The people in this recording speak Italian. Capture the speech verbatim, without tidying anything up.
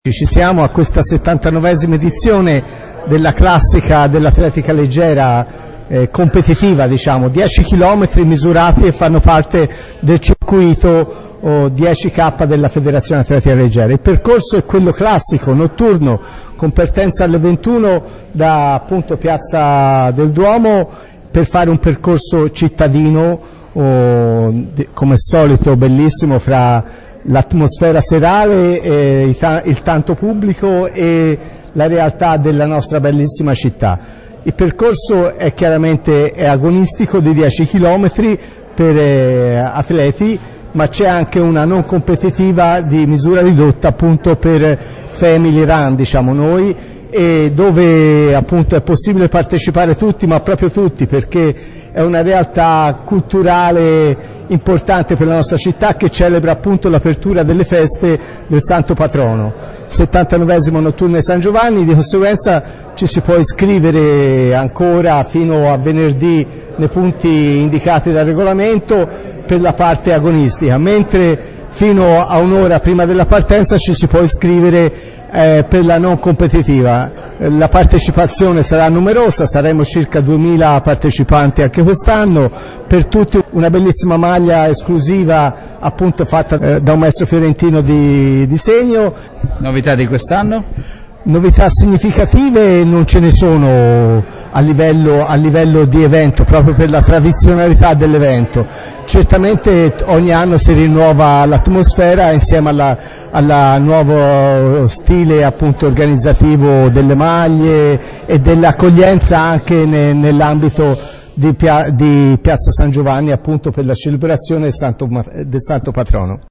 Ci siamo a questa settantanovesima edizione della classica dell'atletica leggera eh, competitiva, diciamo, dieci chilometri misurati e fanno parte del circuito oh, dieci K della Federazione Atletica Leggera. Il percorso è quello classico, notturno, con partenza alle ventuno da appunto Piazza del Duomo per fare un percorso cittadino, oh, come al solito bellissimo, fra l'atmosfera serale, eh, il, il tanto pubblico e la realtà della nostra bellissima città. Il percorso è chiaramente è agonistico di dieci chilometri per eh, atleti, ma c'è anche una non competitiva di misura ridotta appunto per family run, diciamo noi, e dove appunto è possibile partecipare tutti, ma proprio tutti, perché è una realtà culturale importante per la nostra città che celebra appunto l'apertura delle feste del Santo Patrono, settantanovesimo notturno di San Giovanni. Di conseguenza ci si può iscrivere ancora fino a venerdì nei punti indicati dal regolamento per la parte agonistica, mentre fino a un'ora prima della partenza ci si può iscrivere eh, per la non competitiva. La partecipazione sarà numerosa, saremo circa duemila partecipanti anche quest'anno, per tutti una bellissima maglia esclusiva appunto fatta eh, da un maestro fiorentino di disegno. Novità di quest'anno? Novità significative non ce ne sono a livello, a livello di evento, proprio per la tradizionalità dell'evento. Certamente ogni anno si rinnova l'atmosfera insieme alla, alla nuovo stile appunto organizzativo delle maglie e dell'accoglienza anche ne, nell'ambito di, Pia, di Piazza San Giovanni appunto per la celebrazione del Santo, del Santo Patrono.